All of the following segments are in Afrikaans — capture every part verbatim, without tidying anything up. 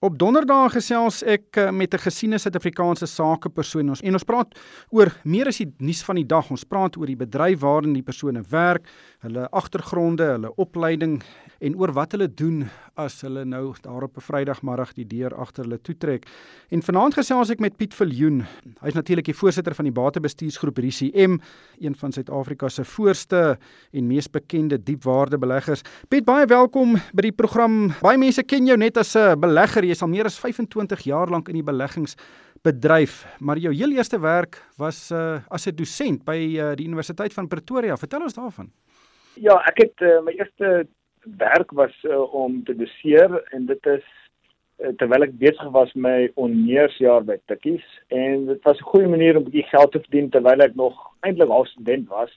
Op donderdag gesels ek met 'n gesiene Suid-Afrikaanse sakepersoon ons, en ons praat oor meer as die nuus van die dag. Ons praat oor die bedryf waarin die persone werk, hulle agtergronde, hulle opleiding en oor wat hulle doen as hulle nou daar op 'n Vrydagmiddag die deur agter hulle toetrek. En vanaand gesels ek met Piet Viljoen. Hy is natuurlik die voorsitter van die batebestuursgroep R I S I M, een van Suid-Afrika se voorste en mees bekende diepwaardebeleggers. Piet, baie welkom by die program. Baie mense ken jou net as 'n belegger. Jy is al meer as vyf-en-twintig jaar lank in die beleggingsbedryf, maar jou heel eerste werk was uh, as 'n dosent by uh, die Universiteit van Pretoria. Vertel ons daarvan. Ja, ek het uh, my eerste werk was uh, om te doseer en dit is uh, terwyl ek besig was met my honneursjaar by Tikkies, en dit was 'n goeie manier om 'n bietjie geld te verdien terwyl ek nog eintlik al student was,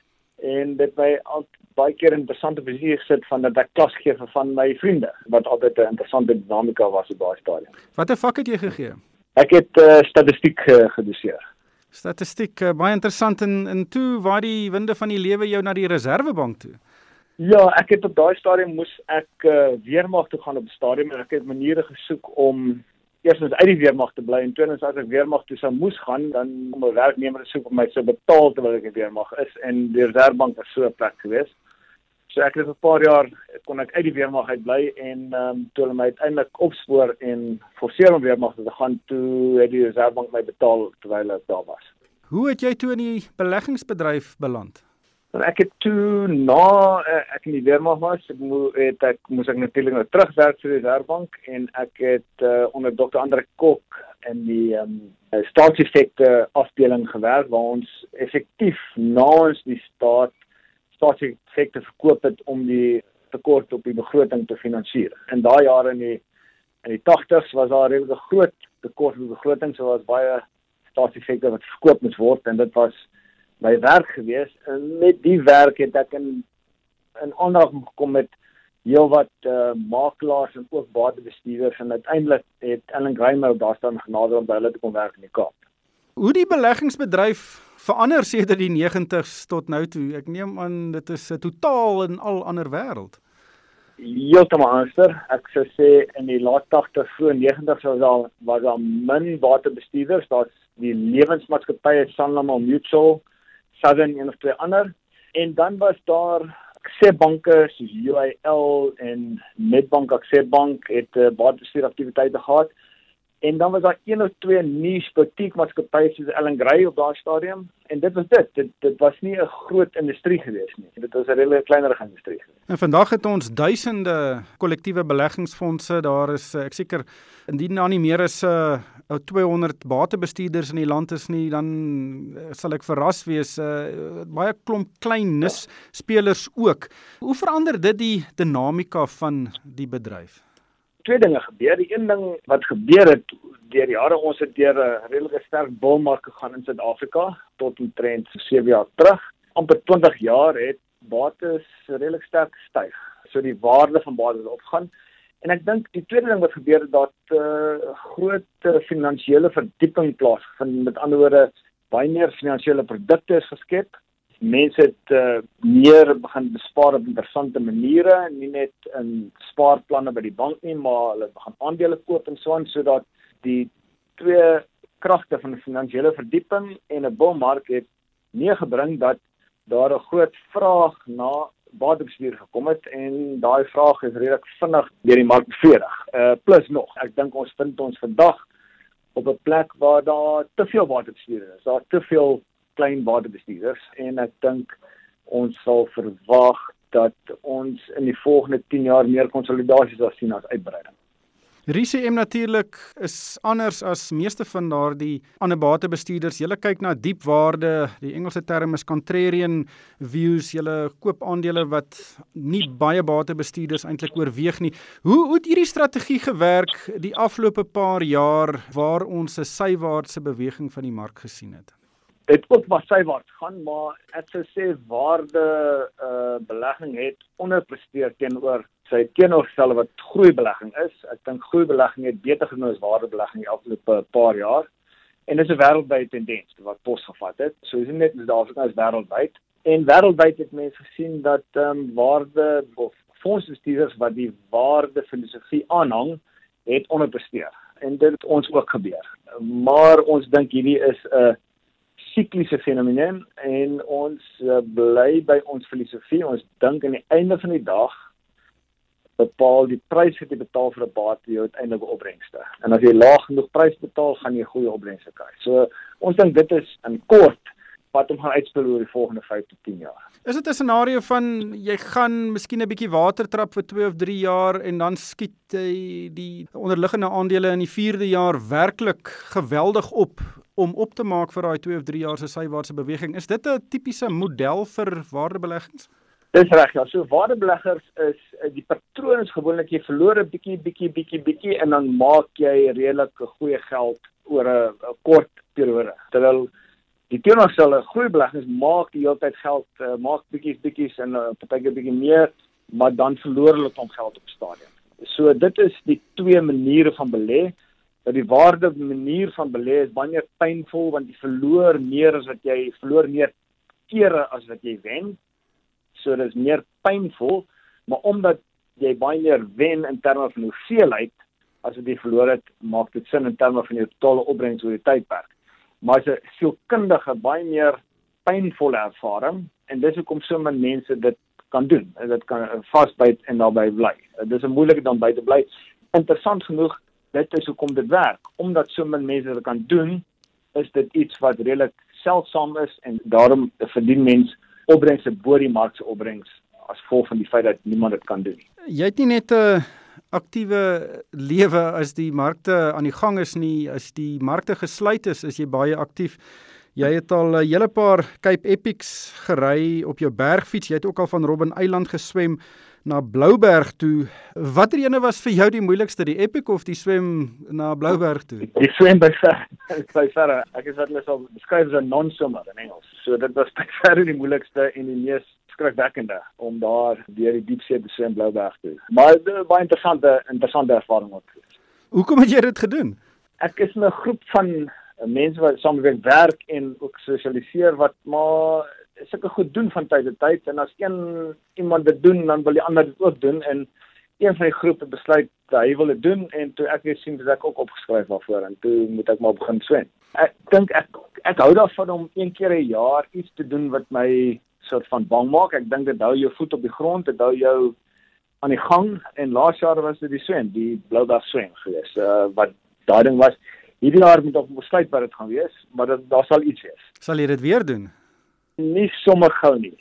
en dit my al baie keer in interessante posisie gesit van dat ek klas gee van my vriende, wat altyd 'n interessante dinamika was op daai stadium. Watter vak het jy gegee? Ek het uh, statistiek uh, gedoseer. Statistiek, uh, baie interessant. En, en toe waar die winde van die lewe jou na die Reservebank toe? Ja, ek het op daai stadium moes ek uh, weermag toe gaan op die stadium, en ek het maniere gesoek om eerstens uit die weermag te bly, en tweedens as ek weermag toe sou moes gaan, dan om 'n werknemer te soek om my te betaal terwyl ek in die weermag is, en die Reservebank was so 'n plek geweest. So ek het vir 'n paar jaar kon ek uit die weermag uit bly, en um, toe hulle my uiteindelik opspoor en forceer om weermag te gaan, toe het die Reservebank my betaal terwyl ek daar was. Hoe het jy toe in die beleggingsbedryf beland? En ek het toe na uh, ek in die weermag was, ek mo het ek moes ek natuurlik nou terugwerk vir die Reservebank, en ek het uh, onder dokter Andre Kok in die um, staatseffekte afdeling gewerk, waar ons effektief namens die staat staatseffekte verkoop het om die tekort op die begroting te finansier. In daai jare in die in die tagtigs was daar 'n groot tekort op die begroting, so was baie staatseffekte wat verkoop moes word, en dit was my werk gewees. En met die werk het ek in in aanraking gekom met heelwat uh, makelaars en ook batebestuurders, en uiteindelik het Ellen Greimer daar staan genader om by hulle te kom werk in die Kaap. Hoe die beleggingsbedryf verander sedert die negentigs tot nou toe? Ek neem aan dit is 'n totaal en al ander wêreld. Heeltemal anders. Ek sou sê in die laat tagtig, vroeg negentigs was daar was daar min batebestuurders. Daar's die lewensmaatskappye Sanlam Mutual, Southern en of twee ander. En dan was daar aksepbanke soos U I L en Nedbank Aksepbank het uh, batebestuuraktiwiteite gehad. En dan was daar een of twee niche boutique maatskappye soos Ellen Gray op daardie stadium, en dit was dit. dit. Dit was nie 'n groot industrie gewees nie. Dit was 'n redelik kleinerige industrie gewees. En vandag het ons duisende kollektiewe beleggingsfondse. Daar is ek seker indien daar nie meer as uh, tweehonderd batebestuurders in die land is nie, dan uh, sal ek verras wees. Uh, baie klomp klein nis spelers ook. Hoe verander dit die dinamika van die bedryf? Twee dinge gebeur. Die een ding wat gebeur het deur die jare, ons het deur 'n redelike sterk bullmark gegaan in Suid-Afrika tot omtrent sewe jaar terug. Amper twintig jaar het bates redelik sterk gestyg. So die waarde van bates het opgegaan. En ek dink die tweede ding wat gebeur het, dat 'n uh, groot uh, finansiële verdieping plaasgevind. Met ander woorde, baie meer finansiële produkte is geskep. Mense het uh, meer begin bespaar op interessante maniere, nie net in spaarplanne by die bank nie, maar hulle begin aandele koop en so aan, sodat die twee kragte van 'n finansiële verdieping en 'n bullmark het meegebring dat daar 'n groot vraag na batebestuur gekom het, en daai vraag is redelik vinnig deur die mark bevredig. Uh, plus nog, ek dink ons vind ons vandag op 'n plek waar daar te veel batebestuurders is, daar te veel klein batebestuurders, en ek dink ons sal verwag dat ons in die volgende tien jaar meer konsolidasie sal sien as uitbreiding. R I S I M natuurlik is anders as meeste van daardie ander batebestuurders. Julle kyk na diepwaarde, die Engelse term is contrarian views. Julle koop aandele wat nie baie batebestuurders eintlik oorweeg nie. Hoe, hoe het hierdie strategie gewerk die afgelope paar jaar waar ons 'n sywaartse beweging van die mark gesien het? Dit ook maar sywaarts gaan, maar ek sou sê waarde uh, belegging het onderpresteer teenoor sy teenoorgestelde wat groeibelegging is. Ek dink groeibelegging het beter gedoen as waardebelegging die afgelope paar jaar. En dit is 'n wêreldwye tendens wat posgevat het. So is dit net in Suid-Afrika, is wêreldwyd. En wêreldwyd het mense gesien dat um, waarde of fondsbestuurders wat die waardefilosofie aanhang het onderpresteer. En dit het ons ook gebeur. Maar ons dink hierdie is 'n sikliese fenomeen en ons uh, bly by ons filosofie. Ons dink aan die einde van die dag bepaal die prys wat jy betaal vir 'n bate jou uiteindelike opbrengste. En as jy laag genoeg prys betaal, gaan jy goeie opbrengste kry. So ons dink dit is in kort wat om gaan uitspeel oor die volgende vyf tot tien jaar. Is dit 'n scenario van jy gaan miskien 'n bietjie water trap vir twee of drie jaar en dan skiet die, die onderliggende aandele in die vierde jaar werklik geweldig op om op te maak vir daai twee of drie jaar se sywaartse beweging? Is dit 'n tipiese model vir waardebeleggings? Dis reg, ja. So waardebeleggers is die patroon is gewoonlik jy verloor 'n bietjie bietjie bietjie bietjie en dan maak jy redelik goeie geld oor 'n kort periode. Terwyl die teenoorgestelde groei beleggings maak die hele tyd geld, uh, maak bietjies bietjies en uh, partykeer bietjie meer, maar dan verloor hulle klomp geld op stadium. So dit is die twee maniere van belê. Dat die waarde manier van belê is baie meer pynvol want jy verloor meer as wat jy verloor meer kere as wat jy wen. So dit is meer pynvol, maar omdat jy baie meer wen in terme van hoeveelheid as wat jy verloor het, maak dit sin in terme van jou totale opbrengs oor die tydperk. Maar dit is 'n sielkundige, baie meer pynvolle ervaring en dis hoekom so min mense dit kan doen. Dit kan vasbyt en daarbey bly. Dis 'n moeilike dan by te bly. Interessant genoeg, dit is hoekom dit werk. Omdat so min mense dit kan doen, is dit iets wat redelik seldsaam is en daarom verdien mens opbrengse bo die mark se opbrengs as gevolg van die feit dat niemand dit kan doen nie. Jy het nie net 'n aktiewe lewe as die markte aan die gang is nie, as die markte gesluit is, is jy baie aktief. Jy het al 'n hele paar Cape Epics gery op jou bergfiets. Jy het ook al van Robben Eiland geswem na Blouberg toe. Watter ene was vir jou die moeilikste, die Epic of die swem na Blouberg toe? Die swem by ver, by verre. Ek is wat hulle sal beskryf as 'n non-swimmer in Engels. So dit was by verre die moeilikste en die mees skrikwekkende om daar deur die diepsee te swem Blouberg toe. Maar dit was baie interessante interessante ervaring ook. Hoekom het jy dit gedoen? Ek is in 'n groep van mense wat saam met werk en ook sosialiseer wat maar sulke goed doen van tyd tot tyd en as een iemand dit doen, dan wil die ander dit ook doen en een van die groepe besluit dat hy wil dit doen en toe ek weer sien dat ek ook opgeskryf daarvoor en toe moet ek maar begin swem. Ek dink ek ek hou daarvan om een keer 'n jaar iets te doen wat my soort van bang maak. Ek dink dit hou jou voet op die grond, dit hou jou aan die gang en laas jaar was dit die swem, die Blouberg swem gewees. Uh, wat daai ding was, hierdie jaar moet op besluit wat dit gaan wees, maar dit, daar sal iets wees. Sal jy dit weer doen? Nie sommer gou nie.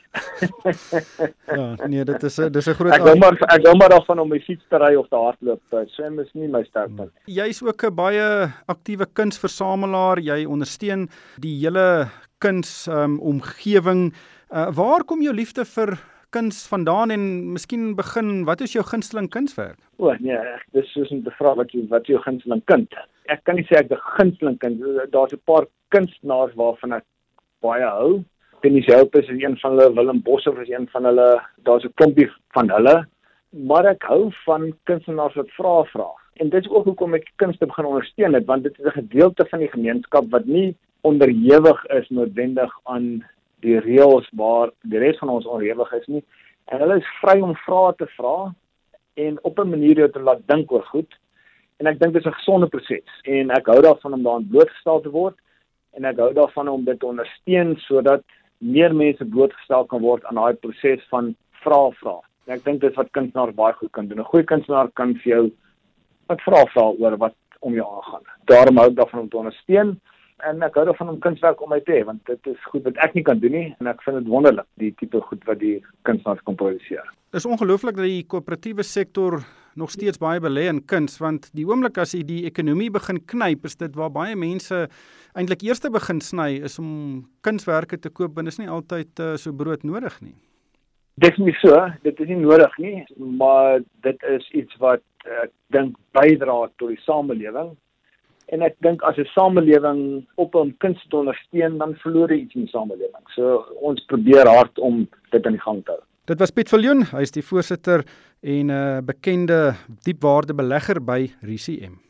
Ja, nee, dit is 'n dis 'n groot Ek hou maar ek hou maar daarvan om my fiets te ry of te hardloop. Swem is nie my sterkpunt. Jy's ook 'n baie aktiewe kunsversamelaar. Jy ondersteun die hele kuns um, omgewing. Uh, waar kom jou liefde vir kuns vandaan en miskien begin, wat is jou gunsteling kunswerk? O nee, ek dis soos 'n vraag wat jy wat jou gunsteling kind. Ek kan nie sê ek 'n gunsteling kind. Daar's 'n paar kunstenaars waarvan ek baie hou. Dennis Help is een van hulle, Willem Boshoff is een van hulle, daar's 'n klompie van hulle, maar ek hou van kunstenaars wat vra vra. En dit is ook hoekom ek kunste begin ondersteun het, want dit is 'n gedeelte van die gemeenskap wat nie onderhewig is noodwendig aan die reëls waar die res van ons onderhewig is nie. En hulle is vry om vrae te vra en op 'n manier jou te laat dink oor goed. En ek dink dit is 'n gesonde proses en ek hou daarvan om daaraan blootgestel te word en ek hou daarvan om dit te ondersteun sodat meer mense blootgestel kan word aan daai proses van vra vra. En ek dink dit is wat kunstenaars baie goed kan doen. 'n Goeie kunstenaar kan vir jou wat vra vra oor wat om jou aangaan. Daarom hou ek daarvan om te ondersteun en ek hou daarvan om kunswerk om my te hê want dit is goed wat ek nie kan doen nie en ek vind dit wonderlik die tipe goed wat die kunstenaars kan produseer. Dit is ongelooflik dat die koöperatiewe sektor nog steeds baie belê in kuns want die oomblik as jy die ekonomie begin knyp is dit waar baie mense eintlik eers te begin sny is om kunswerke te koop en is nie altyd uh, so broodnodig nie. Dit is nie so, dit is nie nodig nie, maar dit is iets wat ek dink bydra tot die samelewing. En ek dink as 'n samelewing op 'n kunst te ondersteun, dan verloor jy iets in die samelewing. So ons probeer hard om dit aan die gang te hou. Dit was Piet Viljoen, hy is die voorsitter en 'n uh, bekende diepwaardebelegger by R I S I M.